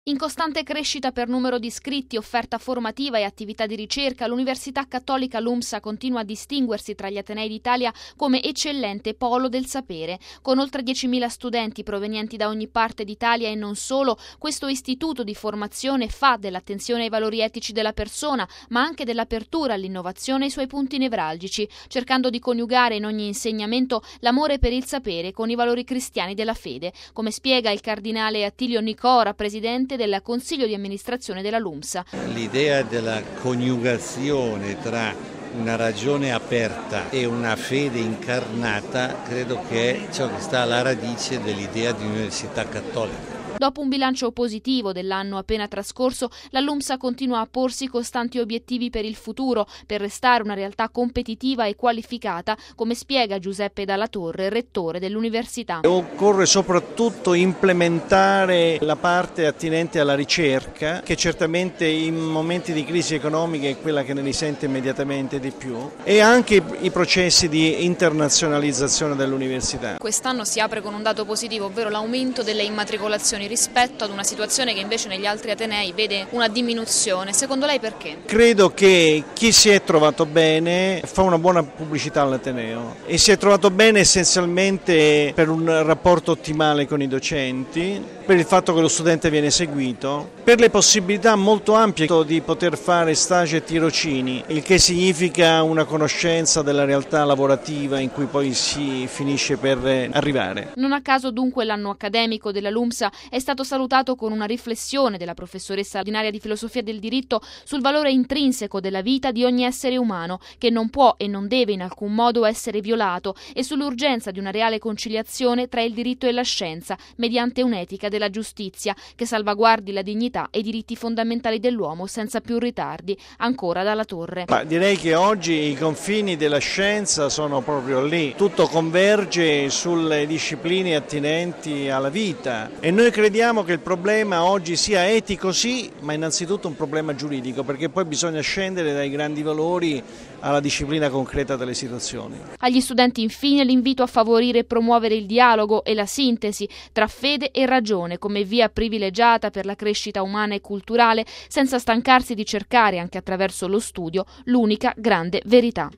In costante crescita per numero di iscritti, offerta formativa e attività di ricerca, l'Università Cattolica LUMSA continua a distinguersi tra gli atenei d'Italia come eccellente polo del sapere. Con oltre 10.000 studenti provenienti da ogni parte d'Italia e non solo, questo istituto di formazione fa dell'attenzione ai valori etici della persona, ma anche dell'apertura all'innovazione i suoi punti nevralgici, cercando di coniugare in ogni insegnamento l'amore per il sapere con i valori cristiani della fede, come spiega il cardinale Attilio Nicora, presidente del Consiglio di amministrazione della LUMSA. L'idea della coniugazione tra una ragione aperta e una fede incarnata credo che è ciò che sta alla radice dell'idea di università cattolica. Dopo un bilancio positivo dell'anno appena trascorso, la LUMSA continua a porsi costanti obiettivi per il futuro, per restare una realtà competitiva e qualificata, come spiega Giuseppe Dalla Torre, rettore dell'università. Occorre soprattutto implementare la parte attinente alla ricerca, che certamente in momenti di crisi economica è quella che ne risente immediatamente di più, e anche i processi di internazionalizzazione dell'università. Quest'anno si apre con un dato positivo, ovvero l'aumento delle immatricolazioni rispetto ad una situazione che invece negli altri atenei vede una diminuzione. Secondo lei perché? Credo che chi si è trovato bene fa una buona pubblicità all'ateneo e si è trovato bene essenzialmente per un rapporto ottimale con i docenti, per il fatto che lo studente viene seguito, per le possibilità molto ampie di poter fare stage e tirocini, il che significa una conoscenza della realtà lavorativa in cui poi si finisce per arrivare. Non a caso dunque l'anno accademico della LUMSA è stato salutato con una riflessione della professoressa ordinaria di filosofia del diritto sul valore intrinseco della vita di ogni essere umano, che non può e non deve in alcun modo essere violato, e sull'urgenza di una reale conciliazione tra il diritto e la scienza, mediante un'etica della giustizia che salvaguardi la dignità e i diritti fondamentali dell'uomo senza più ritardi. Ancora Dalla Torre. Direi che oggi i confini della scienza sono proprio lì, tutto converge sulle discipline attinenti alla vita e noi crediamo che il problema oggi sia etico sì, ma innanzitutto un problema giuridico, perché poi bisogna scendere dai grandi valori alla disciplina concreta delle situazioni. Agli studenti infine l'invito a favorire e promuovere il dialogo e la sintesi tra fede e ragione come via privilegiata per la crescita umana e culturale, senza stancarsi di cercare anche attraverso lo studio l'unica grande verità.